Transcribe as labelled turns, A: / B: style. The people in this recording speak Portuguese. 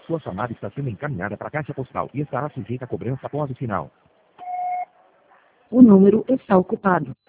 A: Sua chamada está sendo encaminhada para a caixa postal e estará sujeita a cobrança após o sinal.
B: O número está ocupado.